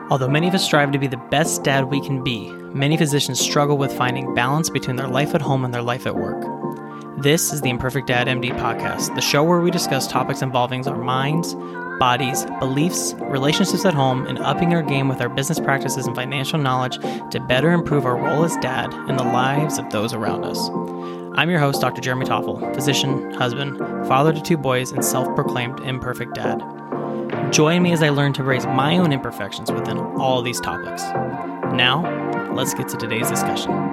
Although many of us strive to be the best dad we can be, many physicians struggle with finding balance between their life at home and their life at work. This is the Imperfect Dad MD podcast, the show where we discuss topics involving our minds, bodies, beliefs, relationships at home, and upping our game with our business practices and financial knowledge to better improve our role as dad and the lives of those around us. I'm your host, Dr. Jeremy Toffel, physician, husband, father to two boys, and self-proclaimed imperfect dad. Join me as I learn to embrace my own imperfections within all these topics. Now, let's get to today's discussion.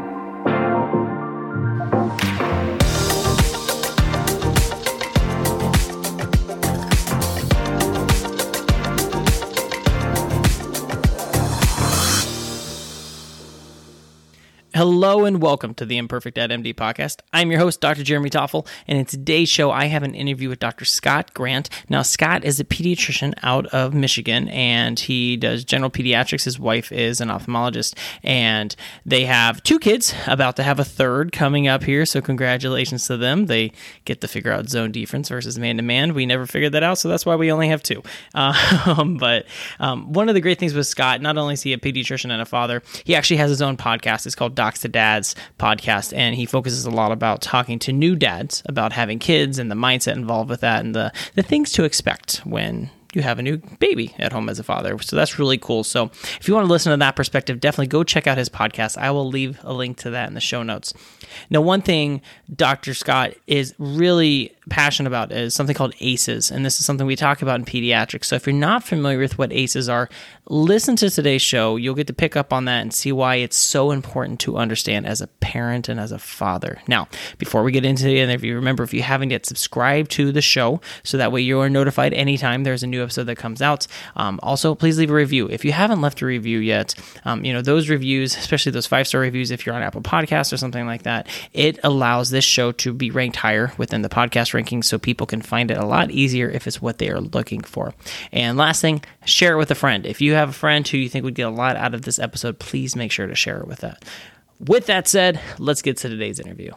Hello and welcome to the Imperfect Dad MD podcast. I'm your host, Dr. Jeremy Toffel, and in today's show, I have an interview with Dr. Scott Grant. Now, Scott is a pediatrician out of Michigan, and he does general pediatrics. His wife is an ophthalmologist, and they have two kids, about to have a third coming up here, so congratulations to them. They get to figure out zone difference versus man-to-man. We never figured that out, so that's why we only have two. But one of the great things with Scott, not only is he a pediatrician and a father, he actually has his own podcast. It's called Docs to Dads podcast, and he focuses a lot about talking to new dads about having kids and the mindset involved with that and the things to expect when you have a new baby at home as a father. So that's really cool. So if you want to listen to that perspective, definitely go check out his podcast. I will leave a link to that in the show notes. Now, one thing Dr. Scott is really passionate about is something called ACEs, and this is something we talk about in pediatrics. So if you're not familiar with what ACEs are, listen to today's show. You'll get to pick up on that and see why it's so important to understand as a parent and as a father. Now, before we get into the interview, remember, if you haven't yet, subscribe to the show so that way you are notified anytime there's a new episode that comes out. Also, please leave a review. If you haven't left a review yet, those reviews, especially those 5-star reviews, if you're on Apple Podcasts or something like that, it allows this show to be ranked higher within the podcast rankings so people can find it a lot easier if it's what they are looking for. And last thing, share it with a friend. If you have a friend who you think would get a lot out of this episode, please make sure to share it with that. With that said, let's get to today's interview.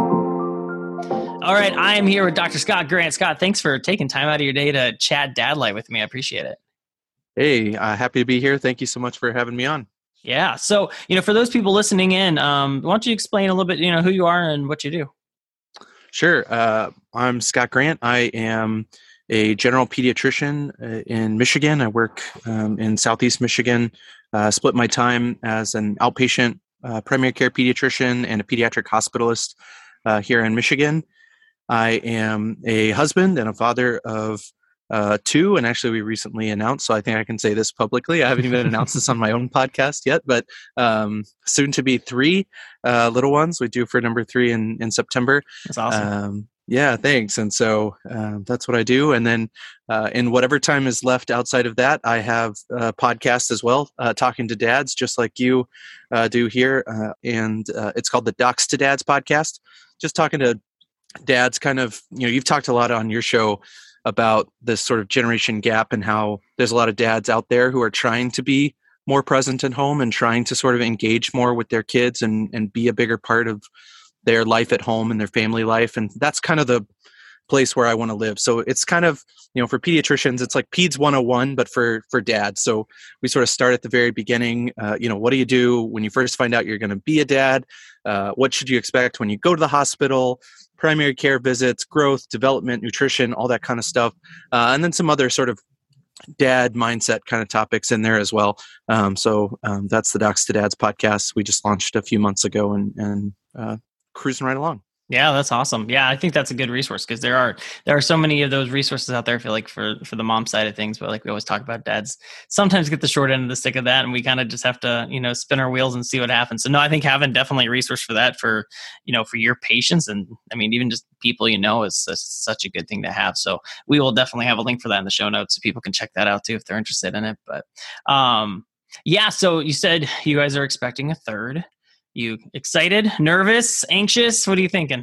All right, I am here with Dr. Scott Grant. Scott, thanks for taking time out of your day to chat dad life with me. I appreciate it. Hey, happy to be here. Thank you so much for having me on. Yeah. So, for those people listening in, why don't you explain a little bit, who you are and what you do? Sure. I'm Scott Grant. I am a general pediatrician in Michigan. I work in Southeast Michigan, split my time as an outpatient primary care pediatrician and a pediatric hospitalist here in Michigan. I am a husband and a father of two, and actually we recently announced, so I think I can say this publicly. I haven't even announced this on my own podcast yet, but soon to be 3 little ones. We do for number 3 in September. That's awesome. Yeah, thanks. And so that's what I do. And then in whatever time is left outside of that, I have a podcast as well, talking to dads, just like you do here. And it's called the Docs to Dads podcast. Just talking to dads, kind of, you've talked a lot on your show about this sort of generation gap and how there's a lot of dads out there who are trying to be more present at home and trying to sort of engage more with their kids and be a bigger part of their life at home and their family life. And that's kind of the place where I want to live. So it's kind of, for pediatricians, it's like Peds 101, but for dads. So we sort of start at the very beginning. What do you do when you first find out you're going to be a dad? What should you expect when you go to the hospital? Primary care visits, growth, development, nutrition, all that kind of stuff. And then some other sort of dad mindset kind of topics in there as well. So that's the Docs to Dads podcast. We just launched a few months ago and cruising right along. Yeah, that's awesome. Yeah, I think that's a good resource because there are so many of those resources out there, I feel like, for the mom side of things. But like we always talk about, dads sometimes get the short end of the stick of that, and we kind of just have to, spin our wheels and see what happens. So no, I think having definitely a resource for that for your patients, and I mean, even just people, is such a good thing to have. So we will definitely have a link for that in the show notes so people can check that out too if they're interested in it. But yeah, so you said you guys are expecting a third. You excited, nervous, anxious? What are you thinking?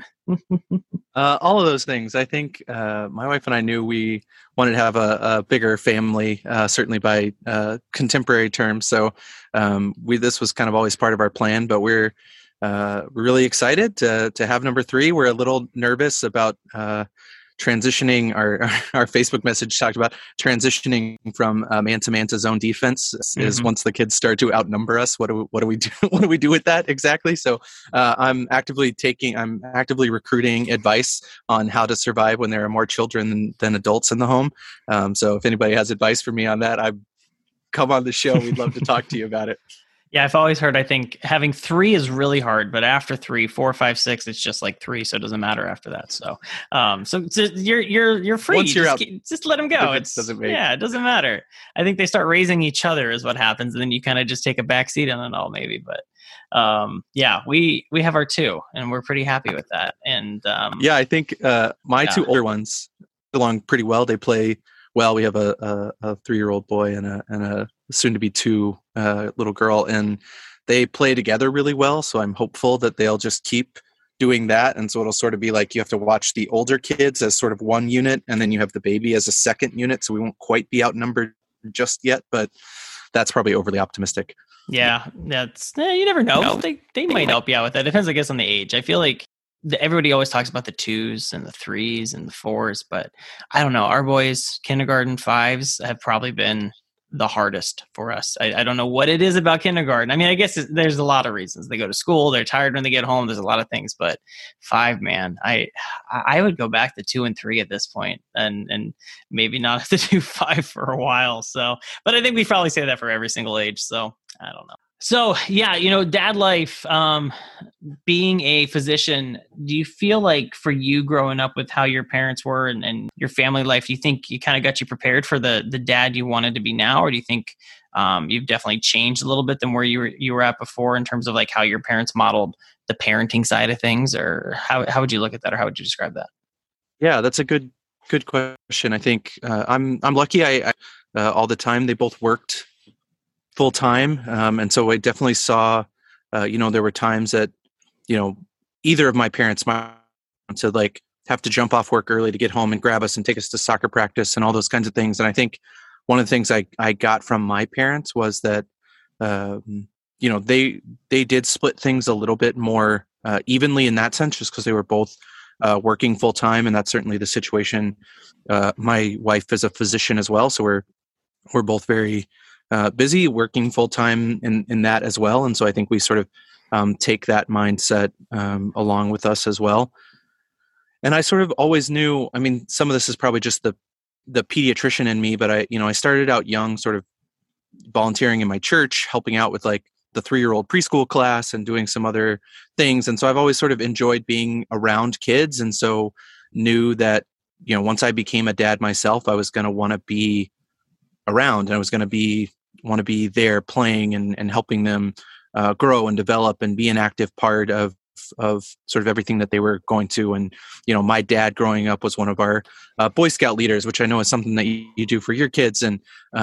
All of those things. I think my wife and I knew we wanted to have a bigger family, certainly by contemporary terms. So this was kind of always part of our plan, but we're really excited to have number 3. We're a little nervous about transitioning. Our Facebook message talked about transitioning from man to man to zone defense is once the kids start to outnumber us. What do we do? What do we do with that exactly? So I'm actively recruiting advice on how to survive when there are more children than adults in the home. So if anybody has advice for me on that, come on the show. We'd love to talk to you about it. Yeah, I've always heard, I think having 3 is really hard, but after 3, 4, 5, 6, it's just like 3, so it doesn't matter after that. So, so you're free. Once you're out, just let them go. It doesn't matter. I think they start raising each other is what happens, and then you kind of just take a back seat on it all, maybe. But yeah, we have our 2, and we're pretty happy with that. And yeah, I think my 2 older ones get along pretty well. They play well. We have a 3-year-old boy and a soon to be 2 little girl, and they play together really well. So I'm hopeful that they'll just keep doing that. And so it'll sort of be like you have to watch the older kids as sort of one unit, and then you have the baby as a second unit. So we won't quite be outnumbered just yet, but that's probably overly optimistic. Yeah, you never know. They might help you out with that. It depends, I guess, on the age. I feel like everybody always talks about the 2s and the 3s and the 4s, but I don't know. Our boys, kindergarten 5s, have probably been the hardest for us. I don't know what it is about kindergarten. I mean, I guess there's a lot of reasons. They go to school, they're tired when they get home. There's a lot of things, but 5, man, I would go back to 2 and 3 at this point, and maybe not have to do 5 for a while. So, but I think we probably say that for every single age. So I don't know. So yeah, dad life, being a physician, do you feel like for you growing up with how your parents were and your family life, do you think you kind of got you prepared for the dad you wanted to be now? Or do you think you've definitely changed a little bit than where you were at before in terms of like how your parents modeled the parenting side of things? Or how would you look at that, or how would you describe that? Yeah, that's a good question. I think I'm lucky. I all the time they both worked full time. And so I definitely saw, there were times that, either of my parents might to like have to jump off work early to get home and grab us and take us to soccer practice and all those kinds of things. And I think one of the things I got from my parents was that, they did split things a little bit more evenly in that sense, just because they were both working full time. And that's certainly the situation. My wife is a physician as well. So we're both very busy working full time in that as well. And so I think we sort of take that mindset along with us as well. And I sort of always knew, I mean, some of this is probably just the pediatrician in me, but I started out young, sort of volunteering in my church, helping out with like the 3-year-old preschool class and doing some other things. And so I've always sort of enjoyed being around kids. And so knew that, once I became a dad myself, I was going to want to be around, and I was going to want to be there playing and helping them grow and develop and be an active part of sort of everything that they were going to. And, my dad growing up was one of our Boy Scout leaders, which I know is something that you do for your kids. And,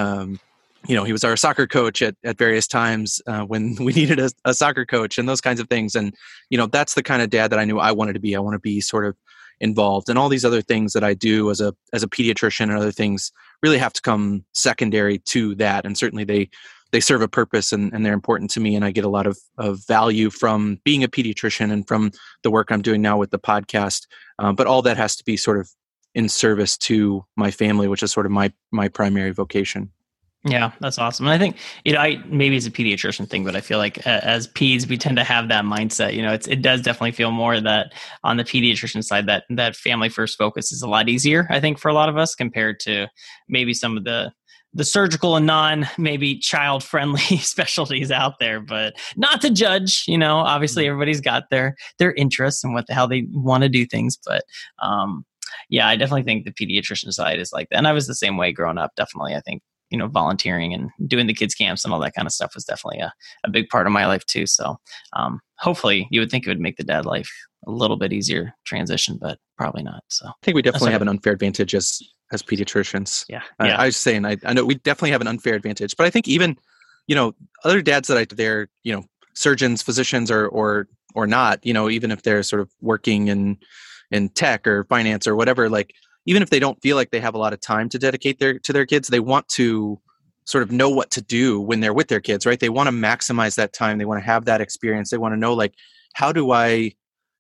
he was our soccer coach at various times when we needed a soccer coach and those kinds of things. And, that's the kind of dad that I knew I wanted to be. I want to be sort of involved, and all these other things that I do as a pediatrician and other things really have to come secondary to that. And certainly they serve a purpose and they're important to me. And I get a lot of value from being a pediatrician and from the work I'm doing now with the podcast. But all that has to be sort of in service to my family, which is sort of my primary vocation. Yeah, that's awesome. And I think, maybe it's a pediatrician thing, but I feel like as peds, we tend to have that mindset. It does definitely feel more that on the pediatrician side, that family first focus is a lot easier, I think, for a lot of us compared to maybe some of the surgical and maybe child friendly specialties out there. But not to judge, obviously everybody's got their interests and how they want to do things. But yeah, I definitely think the pediatrician side is like that. And I was the same way growing up. Definitely, I think, volunteering and doing the kids camps and all that kind of stuff was definitely a big part of my life too. So hopefully you would think it would make the dad life a little bit easier transition, but probably not. So I think we definitely have an unfair advantage as pediatricians. Yeah. I was saying, I know we definitely have an unfair advantage, but I think even, other dads that they're, surgeons, physicians or not, even if they're sort of working in tech or finance or whatever, like, even if they don't feel like they have a lot of time to dedicate to their kids, they want to sort of know what to do when they're with their kids, right? They want to maximize that time. They want to have that experience. They want to know, like, how do I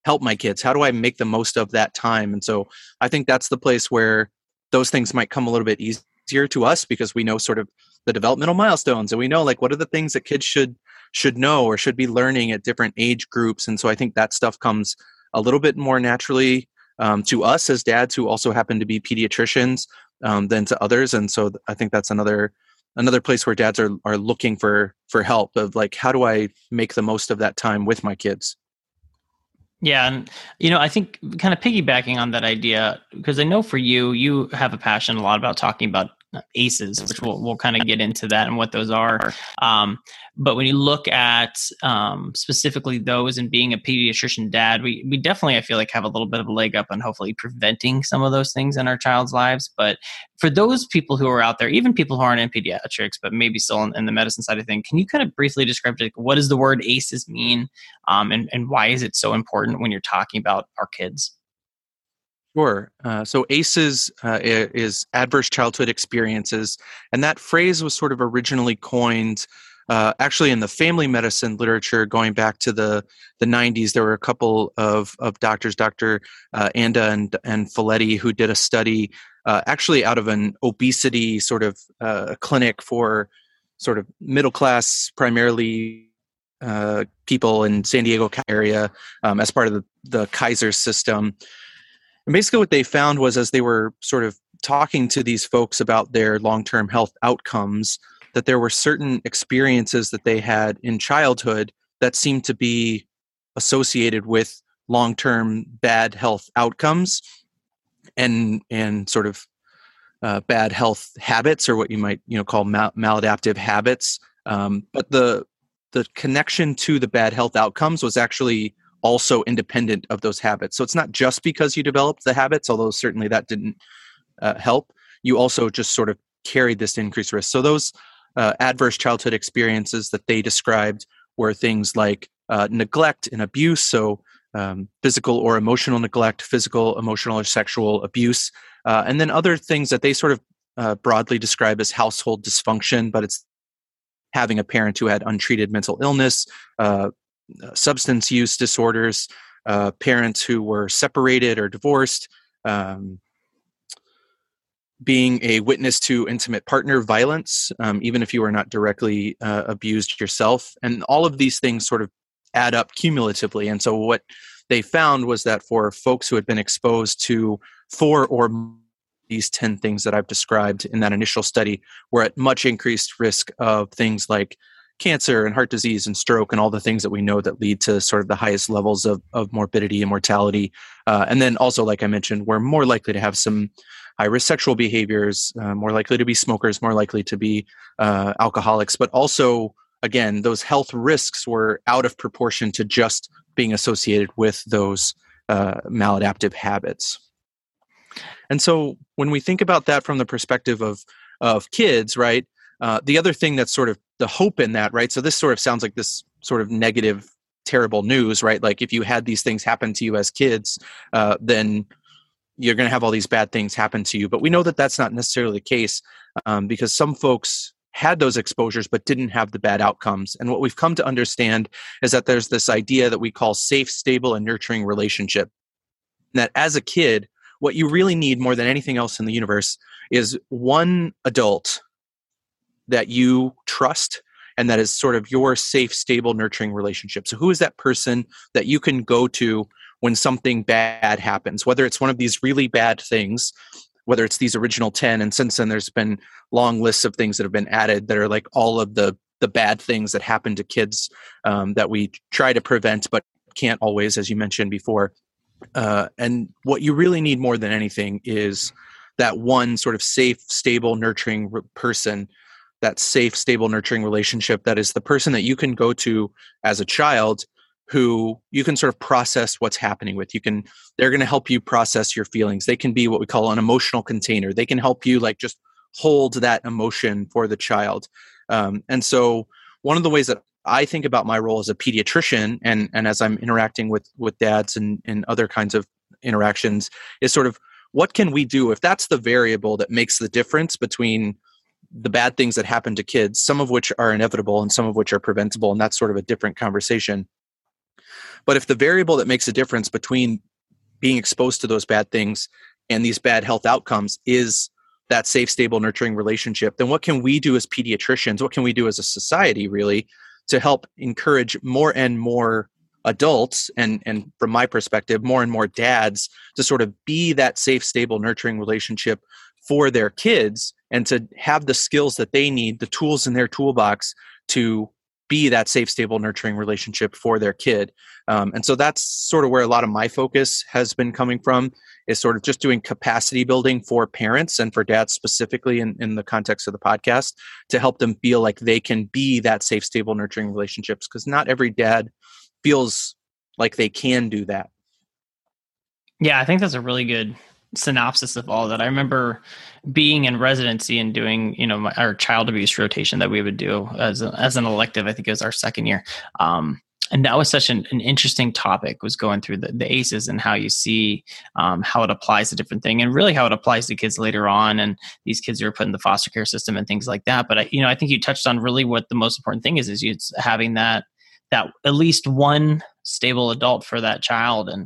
help my kids? How do I make the most of that time? And so I think that's the place where those things might come a little bit easier to us, because we know sort of the developmental milestones, and we know like what are the things that kids should know or should be learning at different age groups. And so I think that stuff comes a little bit more naturally to us as dads who also happen to be pediatricians than to others. And so I think that's another place where dads are looking for help of like, how do I make the most of that time with my kids? Yeah. And, I think kind of piggybacking on that idea, because I know for you have a passion a lot about talking about ACEs, which we'll kind of get into that and what those are. But when you look at specifically those and being a pediatrician dad, we definitely, I feel like, have a little bit of a leg up on hopefully preventing some of those things in our child's lives. But for those people who are out there, even people who aren't in pediatrics, but maybe still in the medicine side of things, can you kind of briefly describe like, what does the word ACEs mean, and why is it so important when you're talking about our kids? Sure. So ACEs is adverse childhood experiences. And that phrase was sort of originally coined actually in the family medicine literature going back to the 90s. There were a couple of doctors, Dr. Anda and Folletti, who did a study actually out of an obesity sort of clinic for sort of middle class, primarily people in San Diego area as part of the Kaiser system. And basically what they found was, as they were sort of talking to these folks about their long-term health outcomes, that there were certain experiences that they had in childhood that seemed to be associated with long-term bad health outcomes and sort of bad health habits, or what you might call maladaptive habits. But the connection to the bad health outcomes was actually also independent of those habits. So it's not just because you developed the habits, although certainly that didn't help. You also just sort of carried this increased risk. So those adverse childhood experiences that they described were things like neglect and abuse. So physical or emotional neglect, physical, emotional, or sexual abuse. And then other things that they sort of broadly describe as household dysfunction, but it's having a parent who had untreated mental illness, substance use disorders, parents who were separated or divorced, being a witness to intimate partner violence, even if you were not directly abused yourself. And all of these things sort of add up cumulatively. And so what they found was that for folks who had been exposed to 4 or these 10 things that I've described in that initial study, were at much increased risk of things like cancer and heart disease and stroke and all the things that we know that lead to sort of the highest levels of morbidity and mortality. And then also, like I mentioned, we're more likely to have some high-risk sexual behaviors, more likely to be smokers, more likely to be alcoholics. But also, again, those health risks were out of proportion to just being associated with those maladaptive habits. And so when we think about that from the perspective of kids, right, the other thing that's sort of the hope in that, right? So this sort of sounds like this sort of negative, terrible news, right? Like if you had these things happen to you as kids, then you're going to have all these bad things happen to you. But we know that that's not necessarily the case because some folks had those exposures but didn't have the bad outcomes. And what we've come to understand is that there's this idea that we call safe, stable, and nurturing relationship. And that as a kid, what you really need more than anything else in the universe is one adult that you trust and that is sort of your safe, stable, nurturing relationship. So who is that person that you can go to when something bad happens, whether it's one of these really bad things, whether it's these original 10, and since then there's been long lists of things that have been added that are like all of the bad things that happen to kids that we try to prevent but can't always, as you mentioned before. And what you really need more than anything is that one sort of safe, stable, nurturing person, that safe, stable, nurturing relationship that is the person that you can go to as a child who you can sort of process what's happening with. They're going to help you process your feelings. They can be what we call an emotional container. They can help you like just hold that emotion for the child. And so one of the ways that I think about my role as a pediatrician and as I'm interacting with dads and other kinds of interactions is sort of what can we do if that's the variable that makes the difference between the bad things that happen to kids, some of which are inevitable and some of which are preventable. And that's sort of a different conversation. But if the variable that makes a difference between being exposed to those bad things and these bad health outcomes is that safe, stable, nurturing relationship, then what can we do as pediatricians? What can we do as a society, really, to help encourage more and more adults, and from my perspective, more and more dads, to sort of be that safe, stable, nurturing relationship for their kids, and to have the skills that they need, the tools in their toolbox to be that safe, stable, nurturing relationship for their kid. And so that's sort of where a lot of my focus has been coming from, is sort of just doing capacity building for parents and for dads specifically in the context of the podcast, to help them feel like they can be that safe, stable, nurturing relationships, because not every dad feels like they can do that. Yeah, I think that's a really good synopsis of all that. I remember being in residency and doing, our child abuse rotation that we would do as an elective. I think it was our second year. And that was such an interesting topic, was going through the ACEs and how you see how it applies to different things, and really how it applies to kids later on, and these kids who are put in the foster care system and things like that. But I think you touched on really what the most important thing is you having that at least one stable adult for that child. And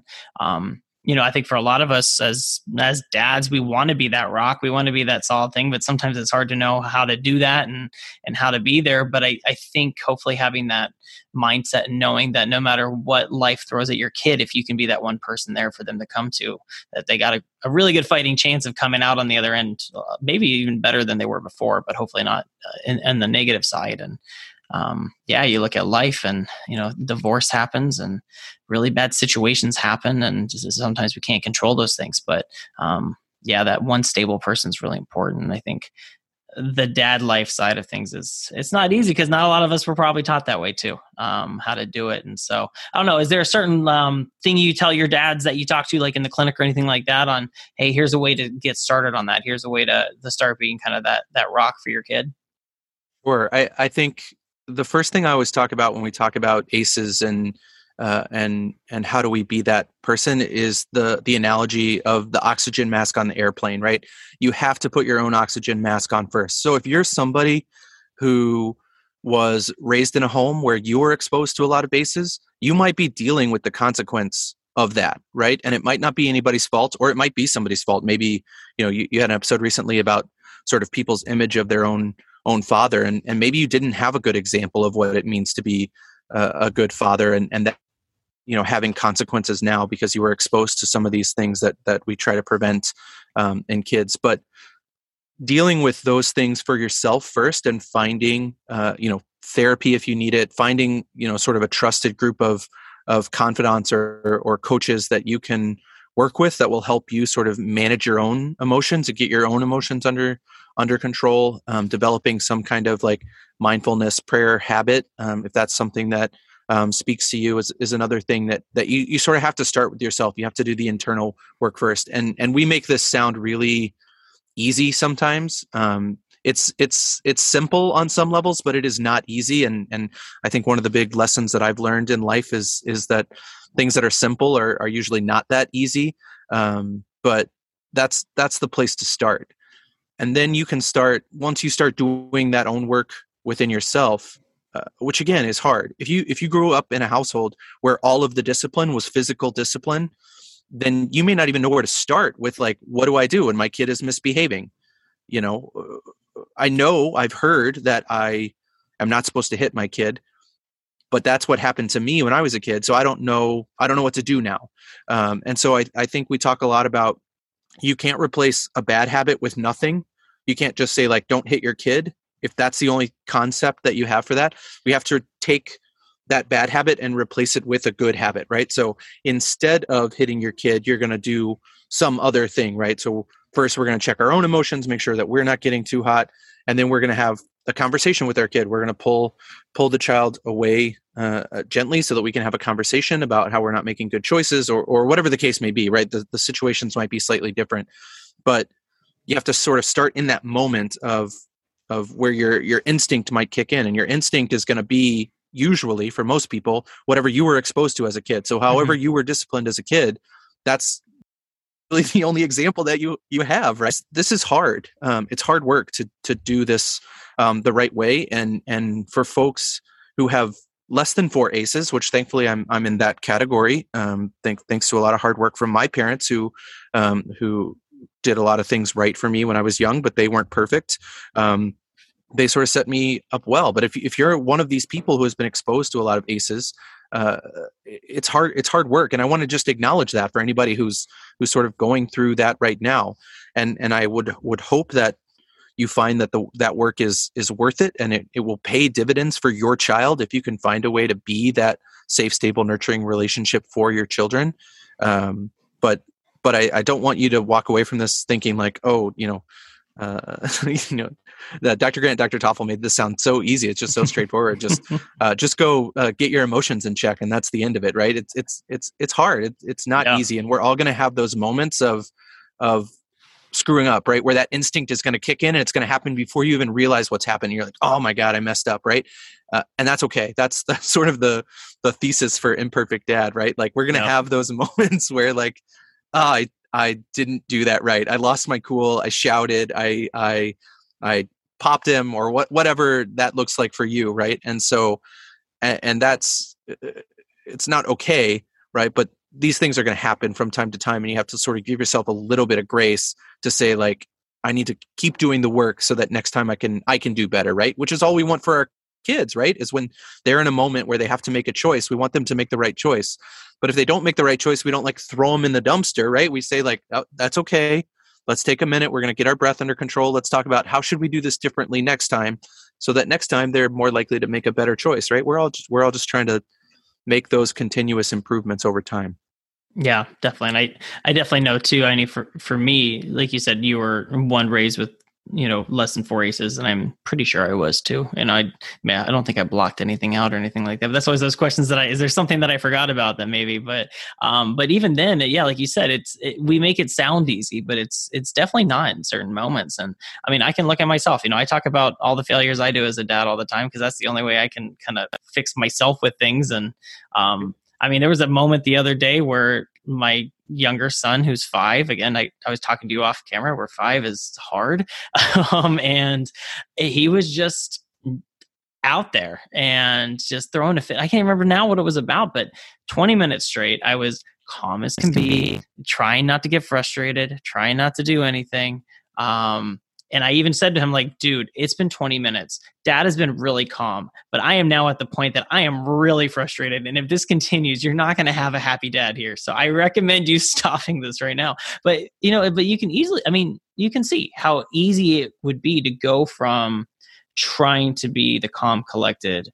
I think for a lot of us as dads, we want to be that rock. We want to be that solid thing, but sometimes it's hard to know how to do that and how to be there. But I think hopefully having that mindset and knowing that no matter what life throws at your kid, if you can be that one person there for them to come to, that they got a really good fighting chance of coming out on the other end, maybe even better than they were before, but hopefully not in the negative side. And you look at life, and divorce happens and really bad situations happen, and sometimes we can't control those things, but that one stable person is really important. And I think the dad life side of things it's not easy, because not a lot of us were probably taught that way too, how to do it. And so I don't know, is there a certain thing you tell your dads that you talk to, like in the clinic or anything like that, on, hey, here's a way to get started on that, here's a way to start being kind of that rock for your kid? Sure. I think the first thing I always talk about when we talk about ACEs and how do we be that person is the analogy of the oxygen mask on the airplane, right? You have to put your own oxygen mask on first. So if you're somebody who was raised in a home where you were exposed to a lot of ACEs, you might be dealing with the consequence of that, right? And it might not be anybody's fault, or it might be somebody's fault. Maybe, you had an episode recently about sort of people's image of their own father, and maybe you didn't have a good example of what it means to be a good father, and that having consequences now because you were exposed to some of these things that we try to prevent in kids. But dealing with those things for yourself first, and finding therapy if you need it, finding sort of a trusted group of confidants or coaches that you can work with that will help you sort of manage your own emotions and get your own emotions under control, developing some kind of like mindfulness prayer habit, if that's something that speaks to you, is another thing that you sort of have to start with yourself. You have to do the internal work first. And we make this sound really easy sometimes. It's simple on some levels, but it is not easy. And I think one of the big lessons that I've learned in life is that things that are simple are usually not that easy. But that's the place to start. And then you can start, once you start doing that own work within yourself, which again is hard. If you grew up in a household where all of the discipline was physical discipline, then you may not even know where to start with, like, what do I do when my kid is misbehaving? I know I've heard that I am not supposed to hit my kid, but that's what happened to me when I was a kid. So I don't know what to do now. And so I think we talk a lot about, you can't replace a bad habit with nothing. You can't just say, like, don't hit your kid, if that's the only concept that you have for that. We have to take that bad habit and replace it with a good habit, right? So instead of hitting your kid, you're going to do some other thing, right? So first we're going to check our own emotions, make sure that we're not getting too hot. And then we're going to have a conversation with our kid. We're going to pull the child away gently so that we can have a conversation about how we're not making good choices, or whatever the case may be, right? The situations might be slightly different, but you have to sort of start in that moment of where your instinct might kick in. And your instinct is going to be, usually for most people, whatever you were exposed to as a kid. So however you were disciplined as a kid, that's really the only example that you have, right? This is hard. It's hard work to do this the right way. And for folks who have less than 4 aces, which thankfully I'm in that category. Thanks to a lot of hard work from my parents who did a lot of things right for me when I was young, but they weren't perfect. They sort of set me up well. But if you're one of these people who has been exposed to a lot of aces, it's hard work. And I want to just acknowledge that for anybody who's sort of going through that right now. And I would hope that you find that that work is worth it, and it will pay dividends for your child if you can find a way to be that safe, stable, nurturing relationship for your children. But I don't want you to walk away from this thinking like, oh, that Dr. Grant, Dr. Toffel made this sound so easy. It's just so straightforward. Just go get your emotions in check, and that's the end of it, right? It's hard. It's not easy, and we're all going to have those moments of screwing up, right? Where that instinct is going to kick in, and it's going to happen before you even realize what's happening. You're like, oh my God, I messed up, right? And that's okay. That's sort of the thesis for Imperfect Dad, right? Like we're going to have those moments where like, I didn't do that right. I lost my cool. I shouted. I popped him, or whatever that looks like for you, right? And so, and that's, it's not okay, right? But these things are going to happen from time to time, and you have to sort of give yourself a little bit of grace to say like, I need to keep doing the work so that next time I can do better, right? Which is all we want for our kids, right? Is when they're in a moment where they have to make a choice, we want them to make the right choice. But if they don't make the right choice, we don't like throw them in the dumpster, right? We say like, oh, that's okay. Let's take a minute. We're going to get our breath under control. Let's talk about how should we do this differently next time, so that next time they're more likely to make a better choice, right? We're all just trying to make those continuous improvements over time. Yeah, definitely. And I definitely know too. I mean, for me, like you said, you were one raised with, less than 4 aces, and I'm pretty sure I was too. And I don't think I blocked anything out or anything like that. But that's always those questions that is there something that I forgot about that maybe? But even then, yeah, like you said, we make it sound easy, but it's definitely not in certain moments. And I mean, I can look at myself. I talk about all the failures I do as a dad all the time, because that's the only way I can kind of fix myself with things. And I mean, there was a moment the other day where my younger son, who's 5, again, I was talking to you off camera, where 5 is hard. And he was just out there and just throwing a fit. I can't remember now what it was about, but 20 minutes straight, I was calm as can be, trying not to get frustrated, trying not to do anything. And I even said to him, like, dude, it's been 20 minutes. Dad has been really calm, but I am now at the point that I am really frustrated. And if this continues, you're not going to have a happy dad here. So I recommend you stopping this right now. But, but you can easily, you can see how easy it would be to go from trying to be the calm, collected,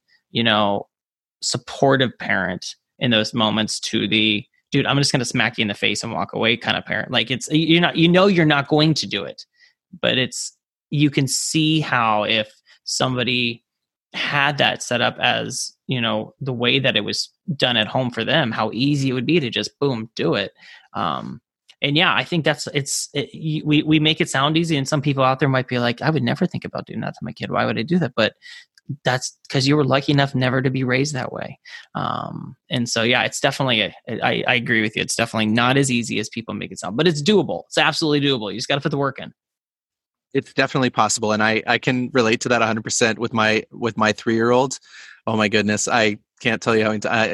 supportive parent in those moments to the, dude, I'm just going to smack you in the face and walk away kind of parent. Like it's, you're not going to do it. But you can see how if somebody had that set up as, the way that it was done at home for them, how easy it would be to just boom, do it. And yeah, I think we make it sound easy. And some people out there might be like, I would never think about doing that to my kid. Why would I do that? But that's because you were lucky enough never to be raised that way. And so, yeah, it's definitely, I agree with you. It's definitely not as easy as people make it sound, but it's doable. It's absolutely doable. You just got to put the work in. It's definitely possible. And I can relate to that 100% with my 3-year-old. Oh my goodness. I can't tell you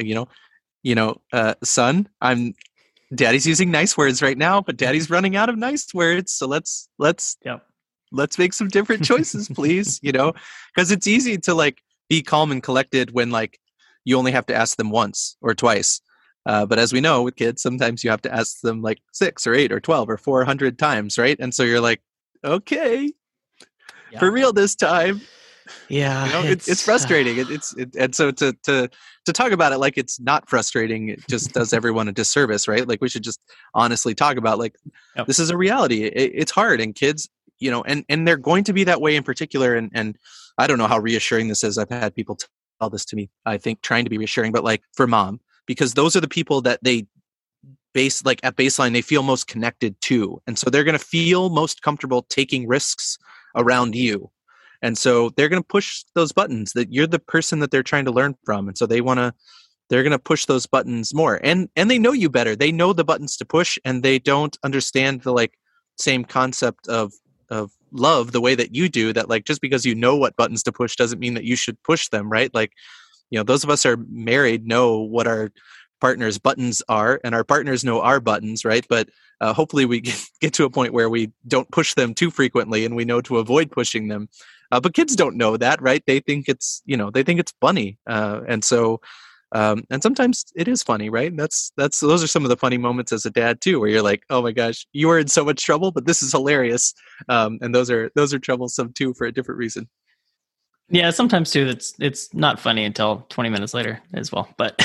how, son, daddy's using nice words right now, but daddy's running out of nice words. So let's make some different choices, please, because it's easy to like be calm and collected when like you only have to ask them once or twice. But as we know with kids, sometimes you have to ask them like 6 or 8 or 12 or 400 times. Right. And so you're like, okay, for real this time. Yeah, it's frustrating. And so to talk about it like it's not frustrating, it just does everyone a disservice, right? Like we should just honestly talk about like this is a reality. It's hard, and kids, and they're going to be that way in particular. And I don't know how reassuring this is. I've had people tell this to me. I think trying to be reassuring, but like for mom, because those are the people that they at baseline, they feel most connected to. And so they're going to feel most comfortable taking risks around you. And so they're going to push those buttons that you're the person that they're trying to learn from. And so they're going to push those buttons more. And they know you better. They know the buttons to push, and they don't understand the like same concept of love the way that you do, that like, just because you know what buttons to push doesn't mean that you should push them. Right. Like those of us are married know what our partner's buttons are, and our partners know our buttons, right? But hopefully we get to a point where we don't push them too frequently, and we know to avoid pushing them. But kids don't know that, right? They think it's funny, and so and sometimes it is funny, right? Those are some of the funny moments as a dad too, where you're like, oh my gosh, you are in so much trouble, but this is hilarious. And those are troublesome too for a different reason. Yeah, sometimes too. It's not funny until 20 minutes later as well. But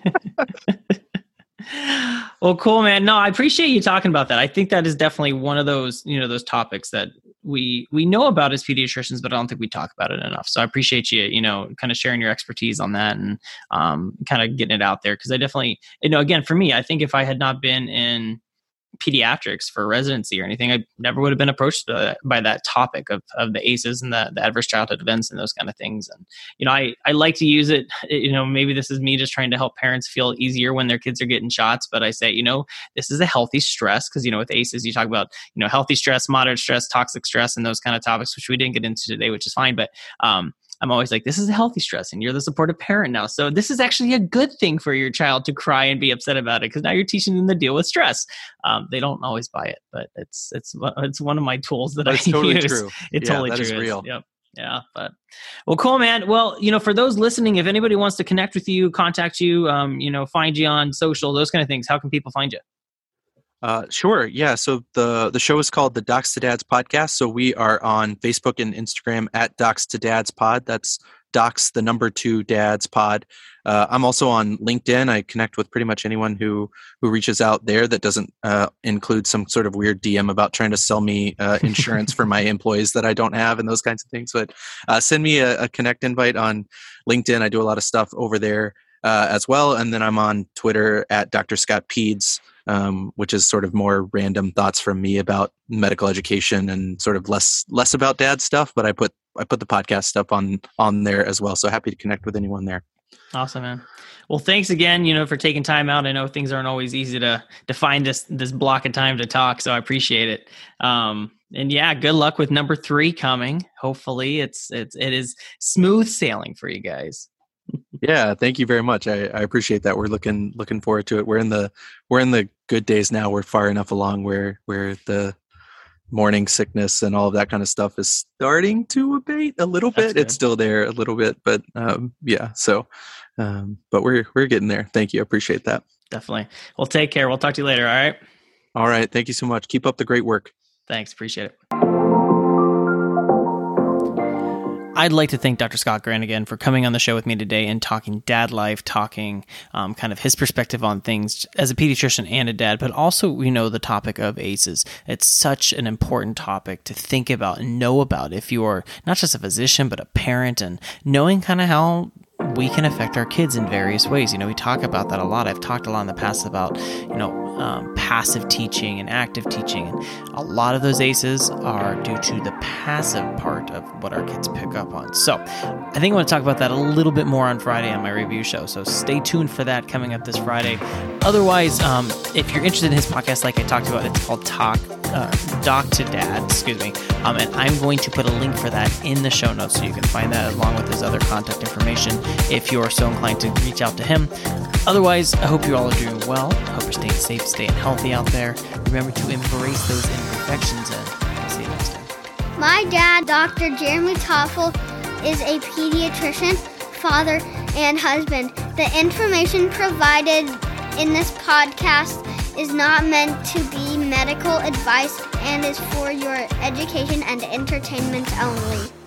well, cool, man. No, I appreciate you talking about that. I think that is definitely one of those, those topics that we know about as pediatricians, but I don't think we talk about it enough. So I appreciate you, kind of sharing your expertise on that and kind of getting it out there. Because I definitely, again, for me, I think if I had not been in pediatrics for residency or anything, I never would have been approached by that topic of the ACEs and the adverse childhood events and those kind of things. And, I like to use it, maybe this is me just trying to help parents feel easier when their kids are getting shots, but I say, this is a healthy stress because, with ACEs, you talk about, healthy stress, moderate stress, toxic stress, and those kind of topics, which we didn't get into today, which is fine. But, I'm always like, this is a healthy stress and you're the supportive parent now. So this is actually a good thing for your child to cry and be upset about it because now you're teaching them to deal with stress. They don't always buy it, but it's one of my tools that I totally use. True. It's totally that true. Is real. Yep. Yeah. But well, cool, man. Well, for those listening, if anybody wants to connect with you, contact you, find you on social, those kind of things, how can people find you? Sure. Yeah. So the show is called the Docs to Dads podcast. So we are on Facebook and Instagram at Docs to Dads pod. That's Docs, the number 2 Dads pod. I'm also on LinkedIn. I connect with pretty much anyone who reaches out there that doesn't include some sort of weird DM about trying to sell me insurance for my employees that I don't have and those kinds of things. But send me a connect invite on LinkedIn. I do a lot of stuff over there as well. And then I'm on Twitter at Dr. Scott Peds. Which is sort of more random thoughts from me about medical education and sort of less about dad stuff, but I put the podcast stuff on there as well. So happy to connect with anyone there. Awesome, man. Well, thanks again, for taking time out. I know things aren't always easy to find this block of time to talk, so I appreciate it. And yeah, good luck with number 3 coming. Hopefully it is smooth sailing for you guys. Yeah, thank you very much. I appreciate that. We're looking forward to it. We're in the good days now. We're far enough along where the morning sickness and all of that kind of stuff is starting to abate a little bit. It's still there a little bit, but yeah. So, but we're getting there. Thank you. I appreciate that. Definitely. Well, take care. We'll talk to you later. All right. All right. Thank you so much. Keep up the great work. Thanks. Appreciate it. I'd like to thank Dr. Scott Grant again for coming on the show with me today and talking dad life, talking kind of his perspective on things as a pediatrician and a dad, but also, the topic of ACEs. It's such an important topic to think about and know about if you're not just a physician, but a parent, and knowing kind of how we can affect our kids in various ways. We talk about that a lot. I've talked a lot in the past about, passive teaching and active teaching. And a lot of those ACEs are due to the passive part of what our kids pick up on. So I think I want to talk about that a little bit more on Friday on my review show. So stay tuned for that coming up this Friday. Otherwise, if you're interested in his podcast, like I talked about, it's called Doc to Dad, and I'm going to put a link for that in the show notes so you can find that along with his other contact information if you are so inclined to reach out to him. Otherwise, I hope you all are doing well. I hope you're staying safe, staying healthy out there. Remember to embrace those imperfections, and I'll see you next time. My dad, Dr. Jeremy Toffel, is a pediatrician, father, and husband. The information provided in this podcast is not meant to be medical advice and is for your education and entertainment only.